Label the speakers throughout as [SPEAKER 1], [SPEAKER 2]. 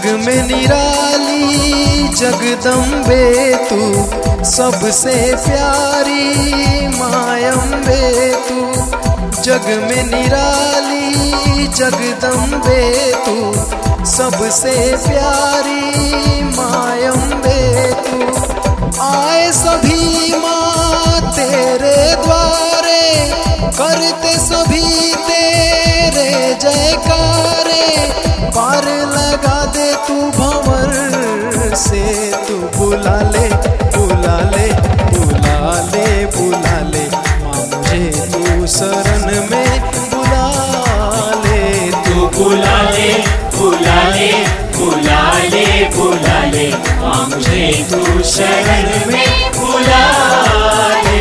[SPEAKER 1] जग में निराली जगदम्बे तू, सबसे प्यारी मायम्बे तू। जग में निराली जगदम्बे तू, सबसे प्यारी मायम्बे तू। आए सभी माँ तेरे द्वारे, करते सभी तेरे जयकारे। पार लगा दे तू भंवर से, तू बुला ले बुला ले बुला ले बुला ले माँ मुझे तू शरण में बुला ले।
[SPEAKER 2] तू बुला ले बुला ले बुला ले बुला ले माँ मुझे तू शरण में बुला ले।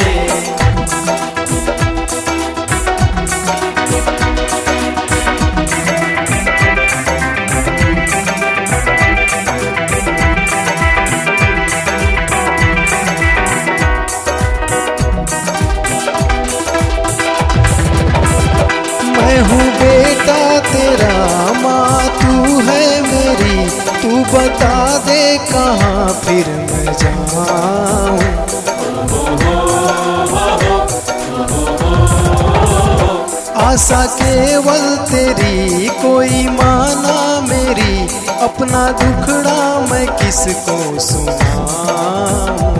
[SPEAKER 1] मैं हूँ बेटा तेरा, माँ तू है मेरी। तू बता दे कहाँ फिर मैं जाऊँ। आशा केवल तेरी, कोई माना मेरी। अपना दुखड़ा मैं किसको सुनाऊँ।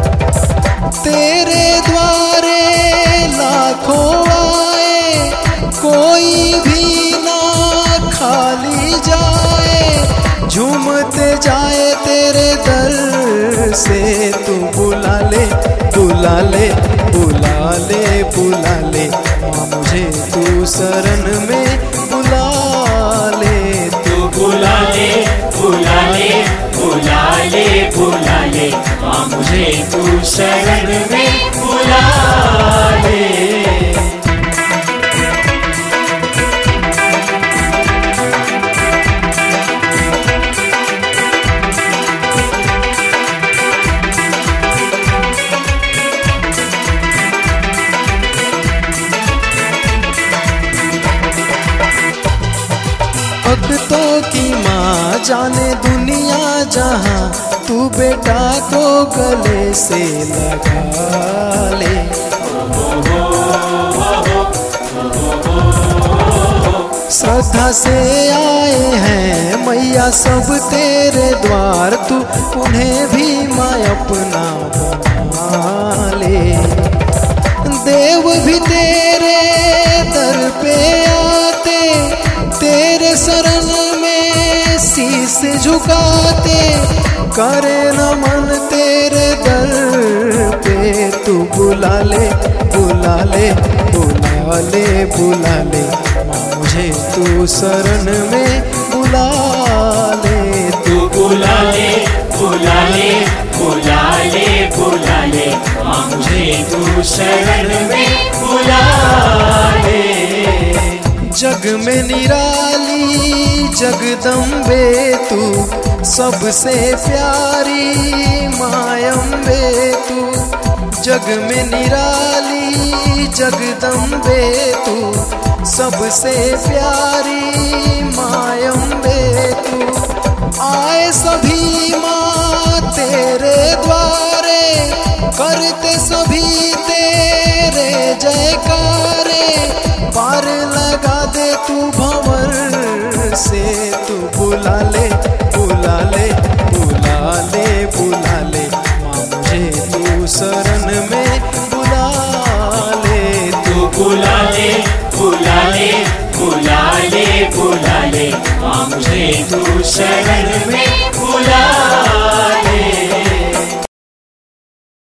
[SPEAKER 1] तेरे द्वारे लाखों आए, कोई भी ना खाली जाए। झूमते जाए तेरे दर से, तू बुला ले बुला ले बुला ले बुला ले माँ मुझे तू शरण में बुला ले।
[SPEAKER 2] तू बुला ले बुला ले बुला ले बुला ले माँ मुझे तू शरण में बुला ले।
[SPEAKER 1] भक्तों की माँ जाने दुनिया जहाँ, तू बेटा को गले से लगा ले। श्रद्धा से आए हैं मैया सब तेरे द्वार, तू उन्हें भी माँ अपना बना ले। देव भी तेरे दर पे आते, तेरे शरण में शीश झुकाते। करे नमन तेरे दर पे, तू बुला ले बुला ले बुला ले बुला ले माँ मुझे तू शरण में बुला ले।
[SPEAKER 2] तू बुला ले बुला ले बुला ले बुला ले माँ मुझे तू शरण में बुला ले।
[SPEAKER 1] जग में निराली जगदम्बे तू, सबसे प्यारी मायम्बे तू। जग में निराली जगदम्बे तू, सबसे प्यारी मायम्बे तू। आए सभी माँ तेरे द्वारे, करते सभी तेरे जयकारे। पार लगा दे तू भंवर से, तू बुला ले बुला ले बुला ले बुला ले माँ मुझे तू शरण में बुला ले।
[SPEAKER 2] तू बुला ले बुला ले बुला ले बुला ले माँ मुझे तू शरण में बुला